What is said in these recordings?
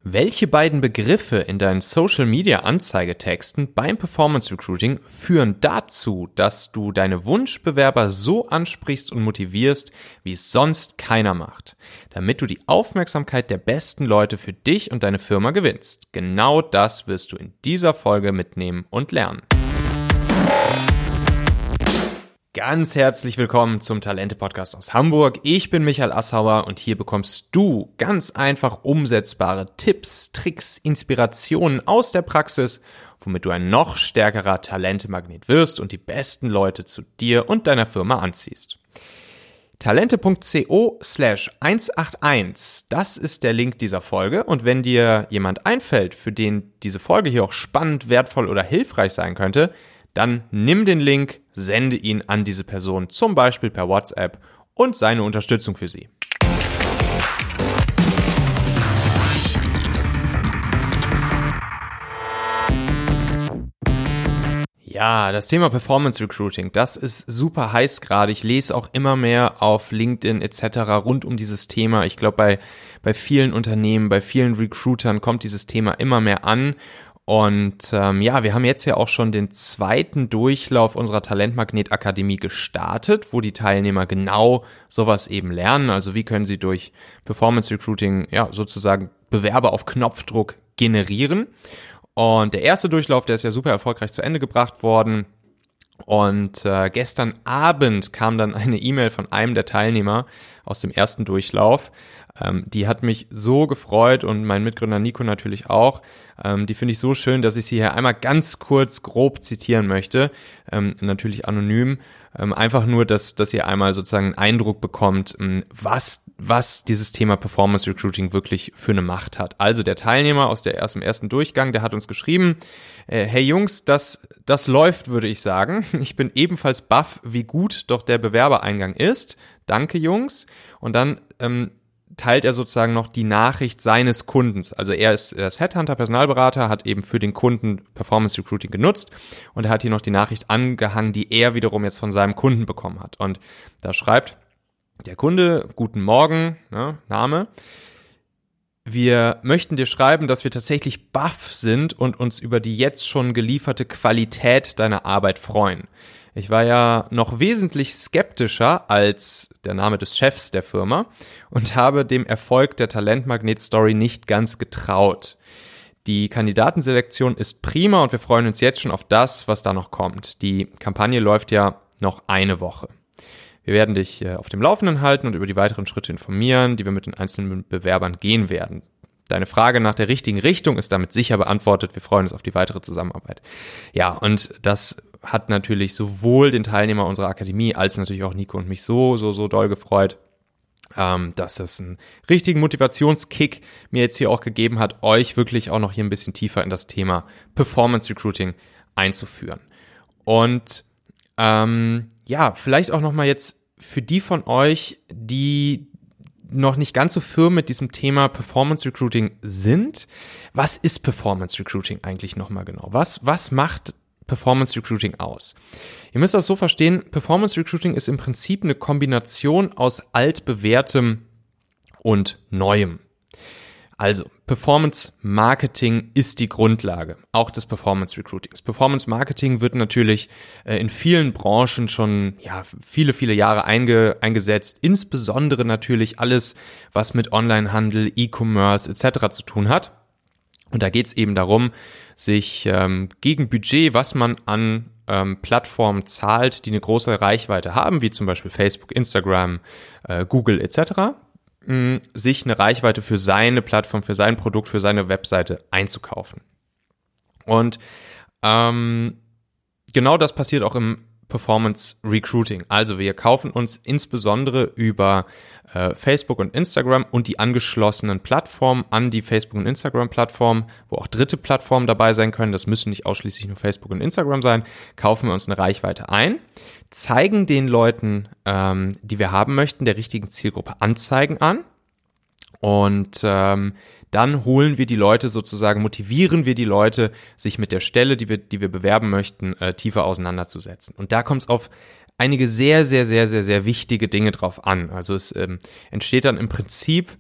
Welche beiden Begriffe in deinen Social-Media-Anzeigetexten beim Performance Recruiting führen dazu, dass du deine Wunschbewerber so ansprichst und motivierst, wie es sonst keiner macht, damit du die Aufmerksamkeit der besten Leute für dich und deine Firma gewinnst? Genau das wirst du in dieser Folge mitnehmen und lernen. Ganz herzlich willkommen zum Talente-Podcast aus Hamburg. Ich bin Michael Assauer und hier bekommst du ganz einfach umsetzbare Tipps, Tricks, Inspirationen aus der Praxis, womit du ein noch stärkerer Talente-Magnet wirst und die besten Leute zu dir und deiner Firma anziehst. Talente.co/181, das ist der Link dieser Folge, und wenn dir jemand einfällt, für den diese Folge hier auch spannend, wertvoll oder hilfreich sein könnte, dann nimm den Link, sende ihn an diese Person, zum Beispiel per WhatsApp, und seine Unterstützung für sie. Ja, das Thema Performance Recruiting, das ist super heiß gerade. Ich lese auch immer mehr auf LinkedIn etc. rund um dieses Thema. Ich glaube, bei vielen Unternehmen, bei vielen Recruitern kommt dieses Thema immer mehr an. Und wir haben jetzt ja auch schon den zweiten Durchlauf unserer Talentmagnet-Akademie gestartet, wo die Teilnehmer genau sowas eben lernen. Also wie können sie durch Performance Recruiting sozusagen Bewerber auf Knopfdruck generieren. Und der erste Durchlauf, der ist ja super erfolgreich zu Ende gebracht worden. Und gestern Abend kam dann eine E-Mail von einem der Teilnehmer aus dem ersten Durchlauf. Die hat mich so gefreut und mein Mitgründer Nico natürlich auch. Die finde ich so schön, dass ich sie hier einmal ganz kurz grob zitieren möchte. Natürlich anonym. Einfach nur, dass ihr einmal sozusagen einen Eindruck bekommt, was dieses Thema Performance Recruiting wirklich für eine Macht hat. Also der Teilnehmer aus dem ersten Durchgang, der hat uns geschrieben: Hey Jungs, das läuft, würde ich sagen. Ich bin ebenfalls baff, wie gut doch der Bewerbereingang ist. Danke, Jungs. Und dann teilt er sozusagen noch die Nachricht seines Kundens. Also er ist Headhunter, Personalberater, hat eben für den Kunden Performance Recruiting genutzt, und er hat hier noch die Nachricht angehangen, die er wiederum jetzt von seinem Kunden bekommen hat. Und da schreibt der Kunde: Guten Morgen, Name. Wir möchten dir schreiben, dass wir tatsächlich baff sind und uns über die jetzt schon gelieferte Qualität deiner Arbeit freuen. Ich war ja noch wesentlich skeptischer als der Name des Chefs der Firma und habe dem Erfolg der Talentmagnet-Story nicht ganz getraut. Die Kandidatenselektion ist prima und wir freuen uns jetzt schon auf das, was da noch kommt. Die Kampagne läuft ja noch eine Woche. Wir werden dich auf dem Laufenden halten und über die weiteren Schritte informieren, die wir mit den einzelnen Bewerbern gehen werden. Deine Frage nach der richtigen Richtung ist damit sicher beantwortet. Wir freuen uns auf die weitere Zusammenarbeit. Ja, und das hat natürlich sowohl den Teilnehmer unserer Akademie als natürlich auch Nico und mich so doll gefreut, dass das einen richtigen Motivationskick mir jetzt hier auch gegeben hat, euch wirklich auch noch hier ein bisschen tiefer in das Thema Performance Recruiting einzuführen. Und vielleicht auch nochmal jetzt für die von euch, die noch nicht ganz so firm mit diesem Thema Performance Recruiting sind. Was ist Performance Recruiting eigentlich nochmal genau? Was macht Performance Recruiting aus? Ihr müsst das so verstehen: Performance Recruiting ist im Prinzip eine Kombination aus altbewährtem und Neuem. Also, Performance Marketing ist die Grundlage, auch des Performance Recruitings. Performance Marketing wird natürlich in vielen Branchen schon viele Jahre eingesetzt, insbesondere natürlich alles, was mit Onlinehandel, E-Commerce etc. zu tun hat. Und da geht es eben darum, sich gegen Budget, was man an Plattformen zahlt, die eine große Reichweite haben, wie zum Beispiel Facebook, Instagram, Google etc., sich eine Reichweite für seine Plattform, für sein Produkt, für seine Webseite einzukaufen. Und genau das passiert auch im Performance Recruiting. Also wir kaufen uns insbesondere über Facebook und Instagram und die angeschlossenen Plattformen an die Facebook- und Instagram-Plattform, wo auch dritte Plattformen dabei sein können. Das müssen nicht ausschließlich nur Facebook und Instagram sein. Kaufen wir uns eine Reichweite ein, zeigen den Leuten, die wir haben möchten, der richtigen Zielgruppe Anzeigen an, und dann holen wir die Leute sozusagen, motivieren wir die Leute, sich mit der Stelle, die wir bewerben möchten, tiefer auseinanderzusetzen. Und da kommt es auf einige sehr, sehr, sehr, sehr, sehr wichtige Dinge drauf an. Also es entsteht dann im Prinzip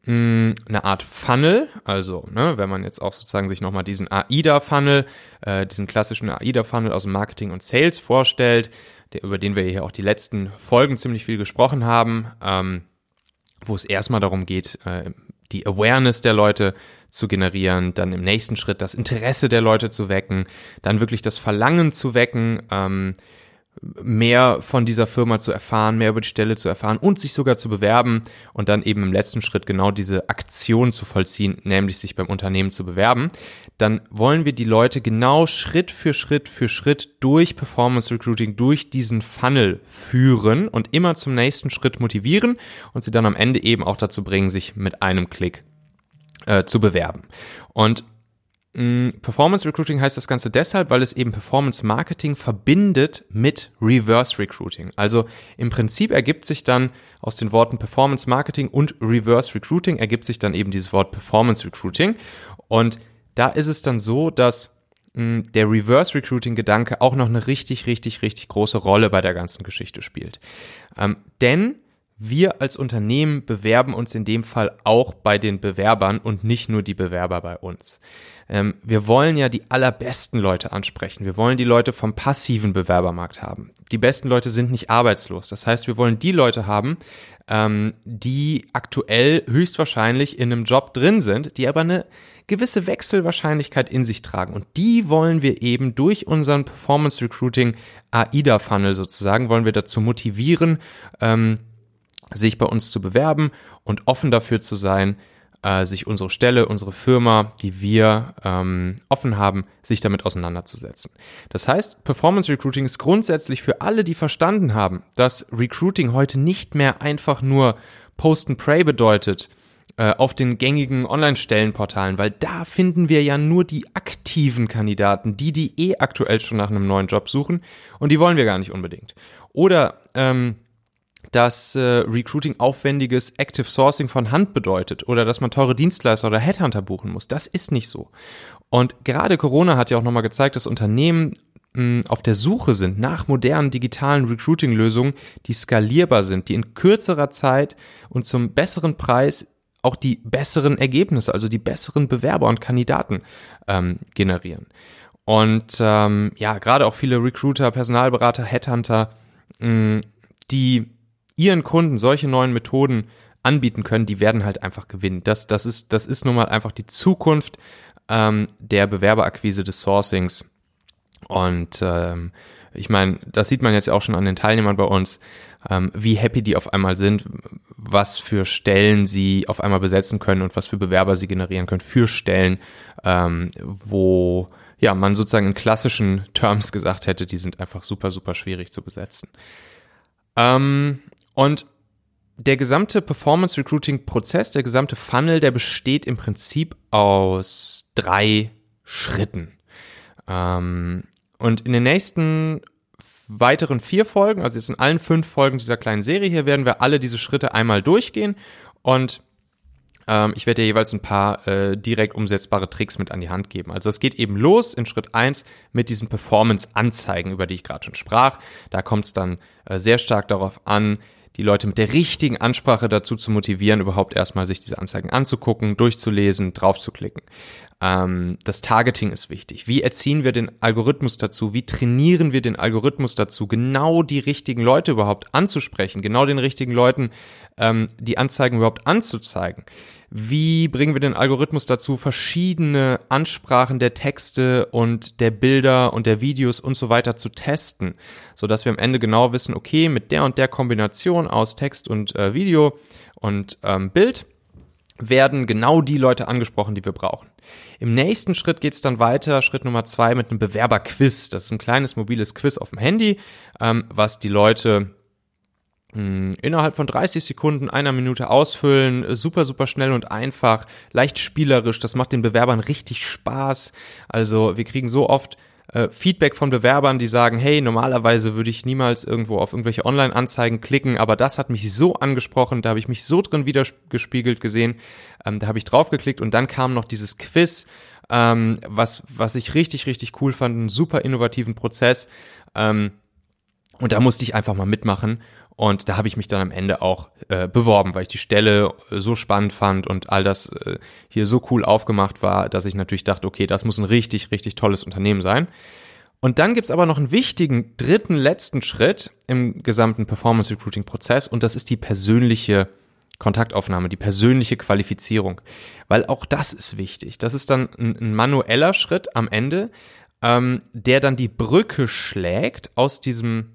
eine Art Funnel, also wenn man jetzt auch sozusagen sich nochmal diesen AIDA-Funnel, diesen klassischen AIDA-Funnel aus dem Marketing und Sales vorstellt, über den wir hier auch die letzten Folgen ziemlich viel gesprochen haben, wo es erstmal darum geht, die Awareness der Leute zu generieren, dann im nächsten Schritt das Interesse der Leute zu wecken, dann wirklich das Verlangen zu wecken, mehr von dieser Firma zu erfahren, mehr über die Stelle zu erfahren und sich sogar zu bewerben und dann eben im letzten Schritt genau diese Aktion zu vollziehen, nämlich sich beim Unternehmen zu bewerben. Dann wollen wir die Leute genau Schritt für Schritt durch Performance Recruiting, durch diesen Funnel führen und immer zum nächsten Schritt motivieren und sie dann am Ende eben auch dazu bringen, sich mit einem Klick zu bewerben. Und Performance Recruiting heißt das Ganze deshalb, weil es eben Performance Marketing verbindet mit Reverse Recruiting. Also im Prinzip ergibt sich dann aus den Worten Performance Marketing und Reverse Recruiting ergibt sich dann eben dieses Wort Performance Recruiting. Und da ist es dann so, dass der Reverse Recruiting Gedanke auch noch eine richtig große Rolle bei der ganzen Geschichte spielt. Denn wir als Unternehmen bewerben uns in dem Fall auch bei den Bewerbern und nicht nur die Bewerber bei uns. Wir wollen ja die allerbesten Leute ansprechen. Wir wollen die Leute vom passiven Bewerbermarkt haben. Die besten Leute sind nicht arbeitslos. Das heißt, wir wollen die Leute haben, die aktuell höchstwahrscheinlich in einem Job drin sind, die aber eine gewisse Wechselwahrscheinlichkeit in sich tragen. Und die wollen wir eben durch unseren Performance Recruiting AIDA-Funnel sozusagen, wollen wir dazu motivieren, sich bei uns zu bewerben und offen dafür zu sein, sich unsere Stelle, unsere Firma, die wir offen haben, sich damit auseinanderzusetzen. Das heißt, Performance Recruiting ist grundsätzlich für alle, die verstanden haben, dass Recruiting heute nicht mehr einfach nur Post and Pray bedeutet auf den gängigen Online-Stellenportalen, weil da finden wir ja nur die aktiven Kandidaten, die aktuell schon nach einem neuen Job suchen und die wollen wir gar nicht unbedingt. Oder dass Recruiting aufwendiges Active Sourcing von Hand bedeutet oder dass man teure Dienstleister oder Headhunter buchen muss. Das ist nicht so. Und gerade Corona hat ja auch nochmal gezeigt, dass Unternehmen auf der Suche sind nach modernen digitalen Recruiting-Lösungen, die skalierbar sind, die in kürzerer Zeit und zum besseren Preis auch die besseren Ergebnisse, also die besseren Bewerber und Kandidaten generieren. Und gerade auch viele Recruiter, Personalberater, Headhunter, die ihren Kunden solche neuen Methoden anbieten können, die werden halt einfach gewinnen. Das ist nun mal einfach die Zukunft der Bewerberakquise des Sourcings. Und ich meine, das sieht man jetzt ja auch schon an den Teilnehmern bei uns, wie happy die auf einmal sind, was für Stellen sie auf einmal besetzen können und was für Bewerber sie generieren können für Stellen, wo man sozusagen in klassischen Terms gesagt hätte, die sind einfach super schwierig zu besetzen. Und der gesamte Performance-Recruiting-Prozess, der gesamte Funnel, der besteht im Prinzip aus 3 Schritten. Und in den nächsten weiteren 4 Folgen, also jetzt in allen 5 Folgen dieser kleinen Serie hier, werden wir alle diese Schritte einmal durchgehen und ich werde dir jeweils ein paar direkt umsetzbare Tricks mit an die Hand geben. Also es geht eben los in Schritt 1 mit diesen Performance-Anzeigen, über die ich gerade schon sprach. Da kommt es dann sehr stark darauf an, die Leute mit der richtigen Ansprache dazu zu motivieren, überhaupt erstmal sich diese Anzeigen anzugucken, durchzulesen, drauf zu klicken. Das Targeting ist wichtig. Wie erziehen wir den Algorithmus dazu? Wie trainieren wir den Algorithmus dazu, genau die richtigen Leute überhaupt anzusprechen, genau den richtigen Leuten die Anzeigen überhaupt anzuzeigen? Wie bringen wir den Algorithmus dazu, verschiedene Ansprachen der Texte und der Bilder und der Videos und so weiter zu testen, sodass wir am Ende genau wissen, okay, mit der und der Kombination aus Text und Video und Bild werden genau die Leute angesprochen, die wir brauchen. Im nächsten Schritt geht es dann weiter, Schritt Nummer 2 mit einem Bewerberquiz. Das ist ein kleines mobiles Quiz auf dem Handy, was die Leute innerhalb von 30 Sekunden, 1 Minute ausfüllen, super schnell und einfach, leicht spielerisch, das macht den Bewerbern richtig Spaß. Also wir kriegen so oft Feedback von Bewerbern, die sagen, hey, normalerweise würde ich niemals irgendwo auf irgendwelche Online-Anzeigen klicken, aber das hat mich so angesprochen, da habe ich mich so drin wiedergespiegelt gesehen, da habe ich draufgeklickt und dann kam noch dieses Quiz, was ich richtig cool fand, einen super innovativen Prozess, und da musste ich einfach mal mitmachen Und da habe ich mich dann am Ende auch beworben, weil ich die Stelle so spannend fand und all das hier so cool aufgemacht war, dass ich natürlich dachte, okay, das muss ein richtig, richtig tolles Unternehmen sein. Und dann gibt's aber noch einen wichtigen dritten, letzten Schritt im gesamten Performance-Recruiting-Prozess und das ist die persönliche Kontaktaufnahme, die persönliche Qualifizierung. Weil auch das ist wichtig. Das ist dann ein manueller Schritt am Ende, der dann die Brücke schlägt aus diesem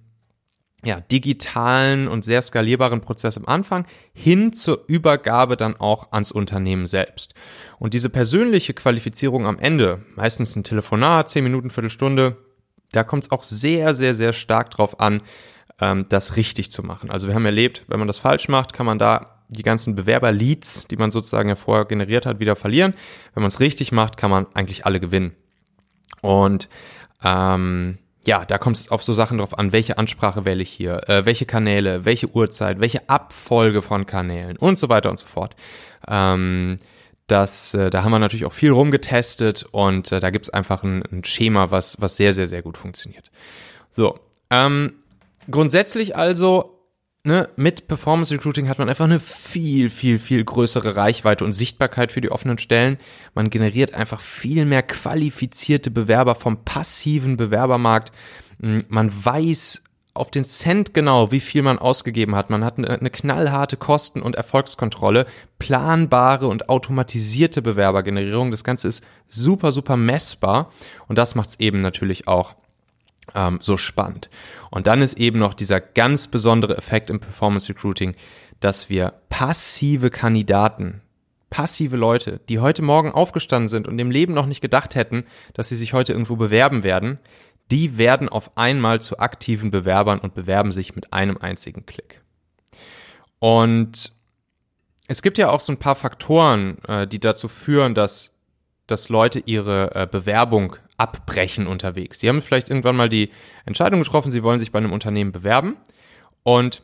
digitalen und sehr skalierbaren Prozess am Anfang hin zur Übergabe dann auch ans Unternehmen selbst. Und diese persönliche Qualifizierung am Ende, meistens ein Telefonat, 10 Minuten, Viertelstunde, da kommt es auch sehr, sehr, sehr stark drauf an, das richtig zu machen. Also wir haben erlebt, wenn man das falsch macht, kann man da die ganzen Bewerber-Leads, die man sozusagen ja vorher generiert hat, wieder verlieren. Wenn man es richtig macht, kann man eigentlich alle gewinnen. Und da kommt es auf so Sachen drauf an, welche Ansprache wähle ich hier, welche Kanäle, welche Uhrzeit, welche Abfolge von Kanälen und so weiter und so fort. Da haben wir natürlich auch viel rumgetestet und da gibt es einfach ein Schema, was sehr, sehr, sehr gut funktioniert. So, grundsätzlich also, mit Performance Recruiting hat man einfach eine viel, viel, viel größere Reichweite und Sichtbarkeit für die offenen Stellen. Man generiert einfach viel mehr qualifizierte Bewerber vom passiven Bewerbermarkt. Man weiß auf den Cent genau, wie viel man ausgegeben hat. Man hat eine knallharte Kosten- und Erfolgskontrolle, planbare und automatisierte Bewerbergenerierung. Das Ganze ist super, super messbar und das macht es eben natürlich auch so spannend. Und dann ist eben noch dieser ganz besondere Effekt im Performance Recruiting, dass wir passive Kandidaten, passive Leute, die heute Morgen aufgestanden sind und im Leben noch nicht gedacht hätten, dass sie sich heute irgendwo bewerben werden, die werden auf einmal zu aktiven Bewerbern und bewerben sich mit einem einzigen Klick. Und es gibt ja auch so ein paar Faktoren, die dazu führen, dass Leute ihre Bewerbung abbrechen unterwegs. Sie haben vielleicht irgendwann mal die Entscheidung getroffen, sie wollen sich bei einem Unternehmen bewerben und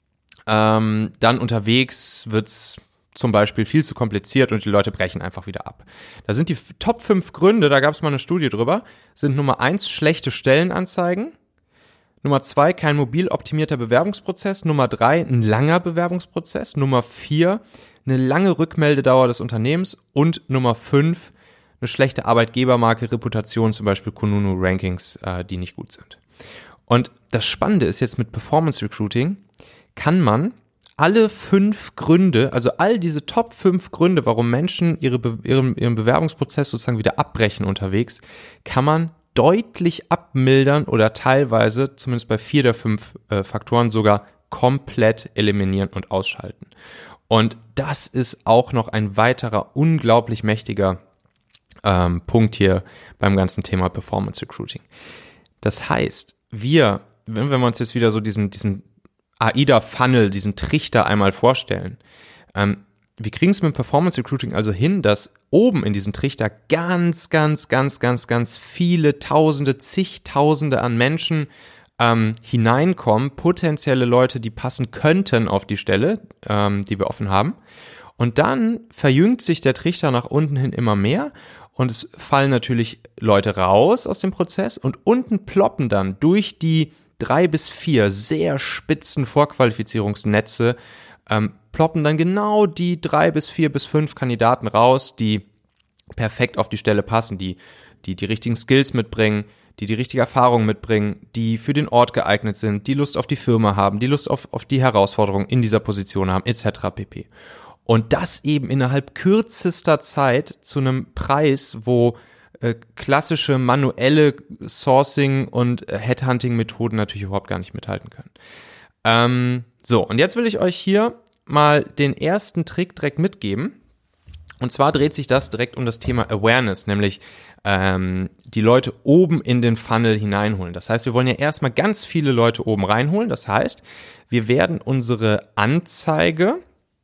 dann unterwegs wird's zum Beispiel viel zu kompliziert und die Leute brechen einfach wieder ab. Da sind die Top 5 Gründe, da gab es mal eine Studie drüber, sind Nummer 1 schlechte Stellenanzeigen, Nummer 2 kein mobil optimierter Bewerbungsprozess, Nummer 3 ein langer Bewerbungsprozess, Nummer 4 eine lange Rückmeldedauer des Unternehmens und Nummer 5 eine schlechte Arbeitgebermarke, Reputation, zum Beispiel Kununu-Rankings, die nicht gut sind. Und das Spannende ist jetzt mit Performance Recruiting, kann man alle 5 Gründe, also all diese Top 5 Gründe, warum Menschen ihren Bewerbungsprozess sozusagen wieder abbrechen unterwegs, kann man deutlich abmildern oder teilweise, zumindest bei 4 der 5 Faktoren, sogar komplett eliminieren und ausschalten. Und das ist auch noch ein weiterer unglaublich mächtiger Punkt hier beim ganzen Thema Performance Recruiting. Das heißt, wenn wir uns jetzt wieder so diesen AIDA-Funnel, diesen Trichter einmal vorstellen, wir kriegen es mit Performance Recruiting also hin, dass oben in diesen Trichter ganz, ganz, ganz, ganz, ganz viele Tausende, zigtausende an Menschen hineinkommen, potenzielle Leute, die passen könnten auf die Stelle, die wir offen haben. Und dann verjüngt sich der Trichter nach unten hin immer mehr und es fallen natürlich Leute raus aus dem Prozess und unten ploppen dann durch die 3 bis 4 sehr spitzen Vorqualifizierungsnetze, ploppen dann genau die 3 bis 4 bis 5 Kandidaten raus, die perfekt auf die Stelle passen, die richtigen Skills mitbringen, die richtige Erfahrung mitbringen, die für den Ort geeignet sind, die Lust auf die Firma haben, die Lust auf die Herausforderung in dieser Position haben, etc. pp. Und das eben innerhalb kürzester Zeit zu einem Preis, wo klassische manuelle Sourcing- und Headhunting-Methoden natürlich überhaupt gar nicht mithalten können. Und jetzt will ich euch hier mal den ersten Trick direkt mitgeben. Und zwar dreht sich das direkt um das Thema Awareness, nämlich die Leute oben in den Funnel hineinholen. Das heißt, wir wollen ja erstmal ganz viele Leute oben reinholen. Das heißt, wir werden unsere Anzeige,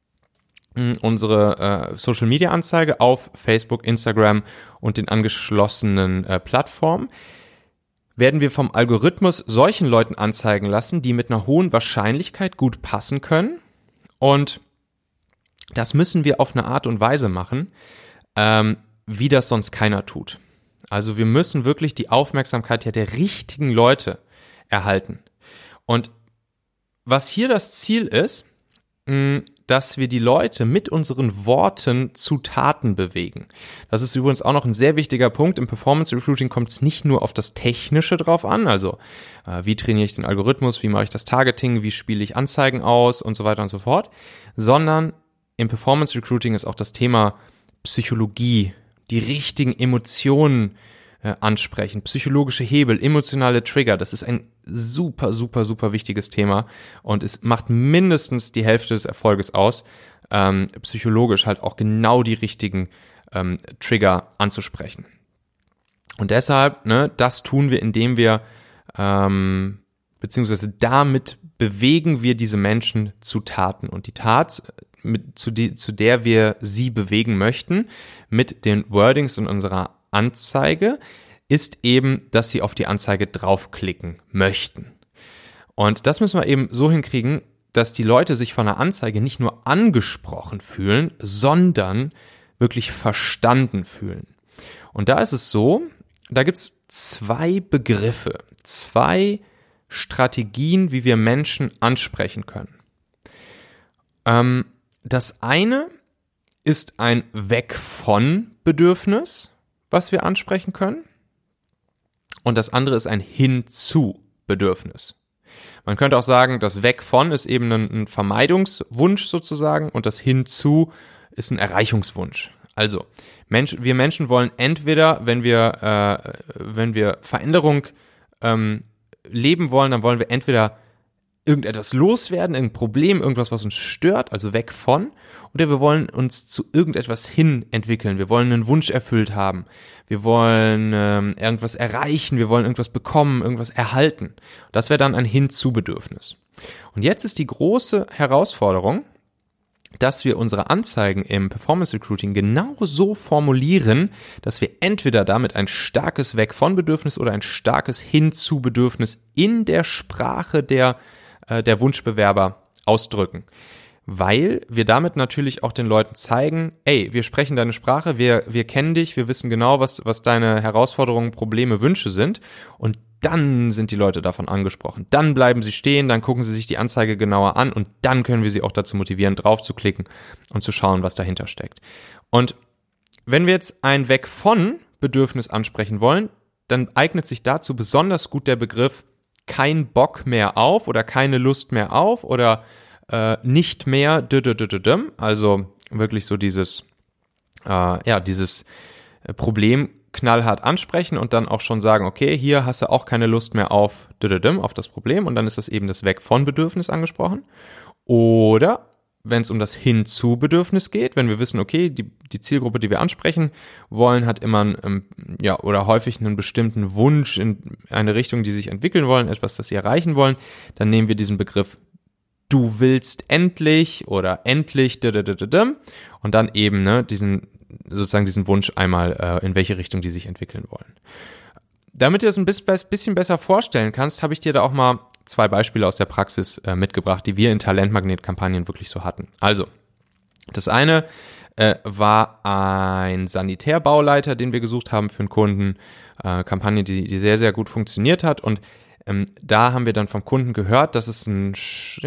unsere Social-Media-Anzeige auf Facebook, Instagram und den angeschlossenen Plattformen, werden wir vom Algorithmus solchen Leuten anzeigen lassen, die mit einer hohen Wahrscheinlichkeit gut passen können. Und das müssen wir auf eine Art und Weise machen, wie das sonst keiner tut. Also wir müssen wirklich die Aufmerksamkeit der richtigen Leute erhalten. Und was hier das Ziel ist, dass wir die Leute mit unseren Worten zu Taten bewegen. Das ist übrigens auch noch ein sehr wichtiger Punkt. Im Performance Recruiting kommt es nicht nur auf das Technische drauf an, also wie trainiere ich den Algorithmus, wie mache ich das Targeting, wie spiele ich Anzeigen aus und so weiter und so fort, sondern im Performance Recruiting ist auch das Thema Psychologie, die richtigen Emotionen ansprechen, psychologische Hebel, emotionale Trigger, das ist ein super, super, super wichtiges Thema und es macht mindestens die Hälfte des Erfolges aus, psychologisch halt auch genau die richtigen Trigger anzusprechen. Und deshalb, das tun wir, indem wir, beziehungsweise damit bewegen wir diese Menschen zu Taten und die Tat, zu der wir sie bewegen möchten, mit den Wordings in unserer Anzeige, ist eben, dass sie auf die Anzeige draufklicken möchten. Und das müssen wir eben so hinkriegen, dass die Leute sich von der Anzeige nicht nur angesprochen fühlen, sondern wirklich verstanden fühlen. Und da ist es so, da gibt es 2 Begriffe, 2 Strategien, wie wir Menschen ansprechen können. Das eine ist ein Weg von Bedürfnis, was wir ansprechen können. Und das andere ist ein Hinzu Bedürfnis. Man könnte auch sagen, das Weg von ist eben ein Vermeidungswunsch sozusagen und das Hinzu ist ein Erreichungswunsch. Also wir Menschen wollen entweder, wenn wir Veränderung leben wollen, dann wollen wir entweder irgendetwas loswerden, irgendein Problem, irgendwas, was uns stört, also weg von, oder wir wollen uns zu irgendetwas hin entwickeln. Wir wollen einen Wunsch erfüllt haben. Wir wollen irgendwas erreichen, wir wollen irgendwas bekommen, irgendwas erhalten. Das wäre dann ein Hinzu-Bedürfnis. Und jetzt ist die große Herausforderung, dass wir unsere Anzeigen im Performance Recruiting genau so formulieren, dass wir entweder damit ein starkes Weg von Bedürfnis oder ein starkes Hinzu-Bedürfnis in der Sprache der Wunschbewerber ausdrücken. Weil wir damit natürlich auch den Leuten zeigen, ey, wir sprechen deine Sprache, wir kennen dich, wir wissen genau, was deine Herausforderungen, Probleme, Wünsche sind und dann sind die Leute davon angesprochen. Dann bleiben sie stehen, dann gucken sie sich die Anzeige genauer an und dann können wir sie auch dazu motivieren, drauf zu klicken und zu schauen, was dahinter steckt. Und wenn wir jetzt ein Weg von Bedürfnis ansprechen wollen, dann eignet sich dazu besonders gut der Begriff kein Bock mehr auf oder keine Lust mehr auf oder nicht mehr, also wirklich so dieses Problem knallhart ansprechen und dann auch schon sagen, okay, hier hast du auch keine Lust mehr auf das Problem und dann ist das eben das Weg von Bedürfnis angesprochen. Oder wenn es um das Hinzu-Bedürfnis geht, wenn wir wissen, okay, die Zielgruppe, die wir ansprechen wollen, hat immer oder häufig einen bestimmten Wunsch in eine Richtung, die sich entwickeln wollen, etwas, das sie erreichen wollen, dann nehmen wir diesen Begriff du willst endlich oder endlich und dann eben diesen Wunsch einmal, in welche Richtung die sich entwickeln wollen. Damit du das ein bisschen besser vorstellen kannst, habe ich dir da auch mal 2 Beispiele aus der Praxis mitgebracht, die wir in Talentmagnet-Kampagnen wirklich so hatten. Also, das eine war ein Sanitärbauleiter, den wir gesucht haben für einen Kunden, Kampagne, die sehr, sehr gut funktioniert hat und da haben wir dann vom Kunden gehört, dass es so ein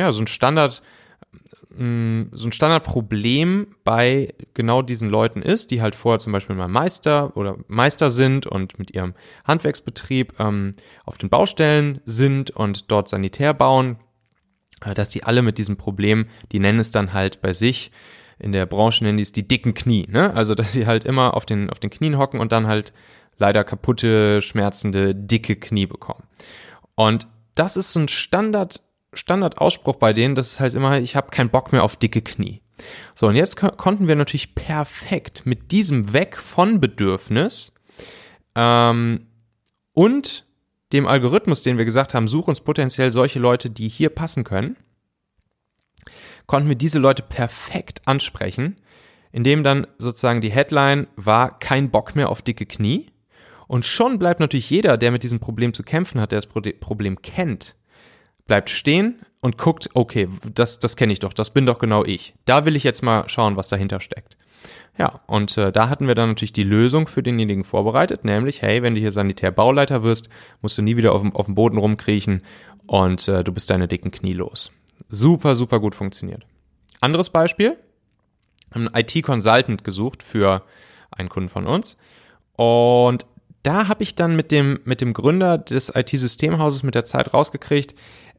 Standardproblem bei genau diesen Leuten ist, die halt vorher zum Beispiel mal Meister sind und mit ihrem Handwerksbetrieb auf den Baustellen sind und dort sanitär bauen, dass die alle mit diesem Problem, die nennen es dann halt bei sich, in der Branche nennen die es die dicken Knie, ne? Also dass sie halt immer auf den Knien hocken und dann halt leider kaputte, schmerzende, dicke Knie bekommen. Und das ist so ein Standardausspruch bei denen, das ist halt immer, ich habe keinen Bock mehr auf dicke Knie. So, und jetzt konnten wir natürlich perfekt mit diesem Weg von Bedürfnis und dem Algorithmus, den wir gesagt haben, such uns potenziell solche Leute, die hier passen können, konnten wir diese Leute perfekt ansprechen, indem dann sozusagen die Headline war, kein Bock mehr auf dicke Knie. Und schon bleibt natürlich jeder, der mit diesem Problem zu kämpfen hat, der das Problem kennt, bleibt stehen und guckt, okay, das kenne ich doch, das bin doch genau ich. Da will ich jetzt mal schauen, was dahinter steckt. Ja, und da hatten wir dann natürlich die Lösung für denjenigen vorbereitet, nämlich, hey, wenn du hier Sanitärbauleiter wirst, musst du nie wieder auf dem Boden rumkriechen und du bist deine dicken Knie los. super, super gut funktioniert. Anderes Beispiel, einen IT-Consultant gesucht für einen Kunden von uns und da habe ich dann mit dem Gründer des IT-Systemhauses mit der Zeit rausgekriegt,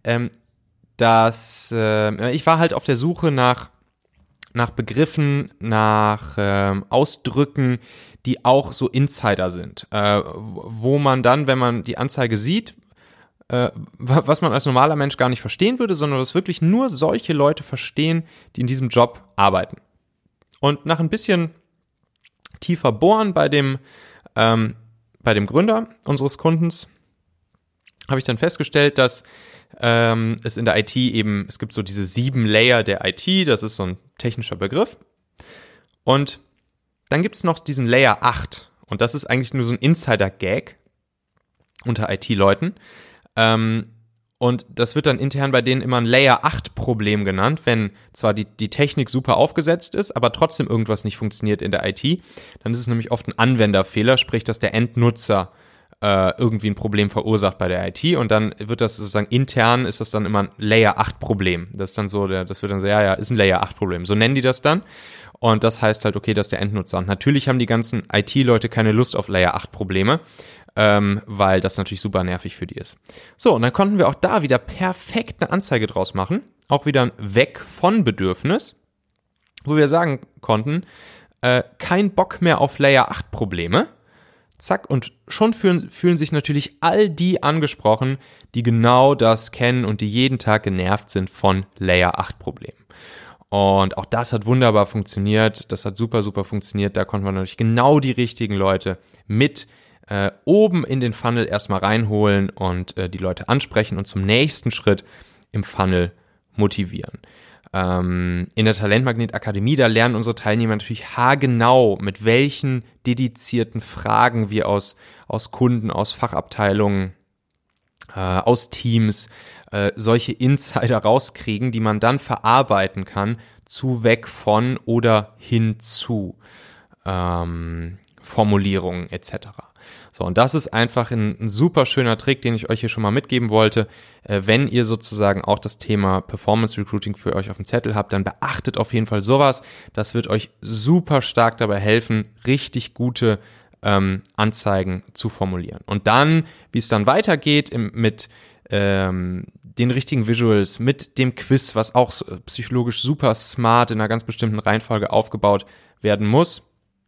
dass ich war halt auf der Suche nach Begriffen, nach Ausdrücken, die auch so Insider sind, wo man dann, wenn man die Anzeige sieht, was man als normaler Mensch gar nicht verstehen würde, sondern was wirklich nur solche Leute verstehen, die in diesem Job arbeiten. Und nach ein bisschen tiefer bohren bei dem Gründer unseres Kundens habe ich dann festgestellt, dass es in der IT eben, es gibt so diese 7 Layer der IT, das ist so ein technischer Begriff. Und dann gibt es noch diesen Layer 8 und das ist eigentlich nur so ein Insider-Gag unter IT-Leuten. Und das wird dann intern bei denen immer ein Layer 8 Problem genannt, wenn zwar die Technik super aufgesetzt ist, aber trotzdem irgendwas nicht funktioniert in der IT. Dann ist es nämlich oft ein Anwenderfehler, sprich, dass der Endnutzer irgendwie ein Problem verursacht bei der IT und dann wird das sozusagen intern, ist das dann immer ein Layer 8 Problem. Das ist dann so, das wird dann so, ja, ist ein Layer 8 Problem. So nennen die das dann. Und das heißt halt, okay, das ist der Endnutzer. Und natürlich haben die ganzen IT-Leute keine Lust auf Layer 8 Probleme, weil das natürlich super nervig für die ist. So, und dann konnten wir auch da wieder perfekt eine Anzeige draus machen. Auch wieder ein Weg von Bedürfnis, wo wir sagen konnten, kein Bock mehr auf Layer 8 Probleme. Zack, und schon fühlen sich natürlich all die angesprochen, die genau das kennen und die jeden Tag genervt sind von Layer 8 Problemen. Und auch das hat wunderbar funktioniert, das hat super, super funktioniert, da konnten wir natürlich genau die richtigen Leute mit oben in den Funnel erstmal reinholen und die Leute ansprechen und zum nächsten Schritt im Funnel motivieren. In der Talentmagnet Akademie, da lernen unsere Teilnehmer natürlich haargenau, mit welchen dedizierten Fragen wir aus Kunden, aus Fachabteilungen, aus Teams solche Insider rauskriegen, die man dann verarbeiten kann zu, weg von oder hin zu Formulierungen etc. So, und das ist einfach ein super schöner Trick, den ich euch hier schon mal mitgeben wollte. Wenn ihr sozusagen auch das Thema Performance Recruiting für euch auf dem Zettel habt, dann beachtet auf jeden Fall sowas. Das wird euch super stark dabei helfen, richtig gute Anzeigen zu formulieren. Und dann, wie es dann weitergeht mit den richtigen Visuals, mit dem Quiz, was auch psychologisch super smart in einer ganz bestimmten Reihenfolge aufgebaut werden muss.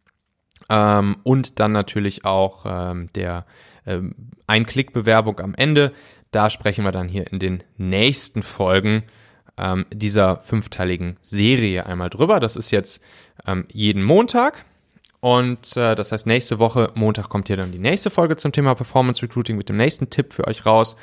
Und dann natürlich auch der Ein-Klick-Bewerbung am Ende. Da sprechen wir dann hier in den nächsten Folgen dieser 5-teiligen Serie einmal drüber. Das ist jetzt jeden Montag. Und das heißt, nächste Woche, Montag, kommt hier dann die nächste Folge zum Thema Performance Recruiting mit dem nächsten Tipp für euch raus.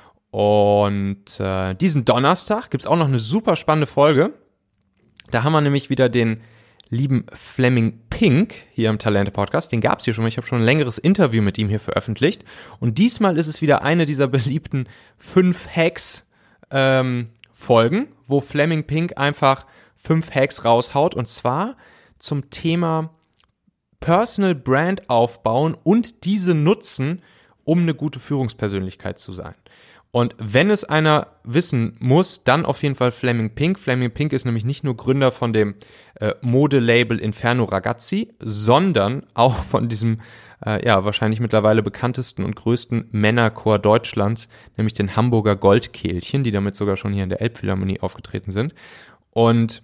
Und diesen Donnerstag gibt's auch noch eine super spannende Folge. Da haben wir nämlich wieder den lieben Fleming Pink hier im Talente-Podcast. Den gab's hier schon mal. Ich habe schon ein längeres Interview mit ihm hier veröffentlicht. Und diesmal ist es wieder eine dieser beliebten 5 Hacks Folgen, wo Fleming Pink einfach 5 Hacks raushaut. Und zwar zum Thema Personal Brand aufbauen und diese nutzen, um eine gute Führungspersönlichkeit zu sein. Und wenn es einer wissen muss, dann auf jeden Fall Fleming Pink. Fleming Pink ist nämlich nicht nur Gründer von dem Modelabel Inferno Ragazzi, sondern auch von diesem wahrscheinlich mittlerweile bekanntesten und größten Männerchor Deutschlands, nämlich den Hamburger Goldkehlchen, die damit sogar schon hier in der Elbphilharmonie aufgetreten sind. Und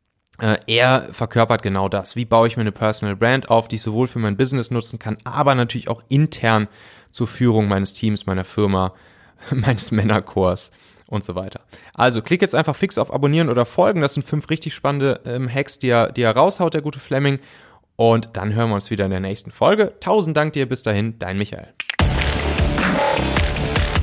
er verkörpert genau das. Wie baue ich mir eine Personal Brand auf, die ich sowohl für mein Business nutzen kann, aber natürlich auch intern zur Führung meines Teams, meiner Firma, meines Männerchors und so weiter. Also klick jetzt einfach fix auf Abonnieren oder Folgen. Das sind 5 richtig spannende Hacks, die er raushaut, der gute Fleming. Und dann hören wir uns wieder in der nächsten Folge. 1000 Dank dir, bis dahin, dein Michael.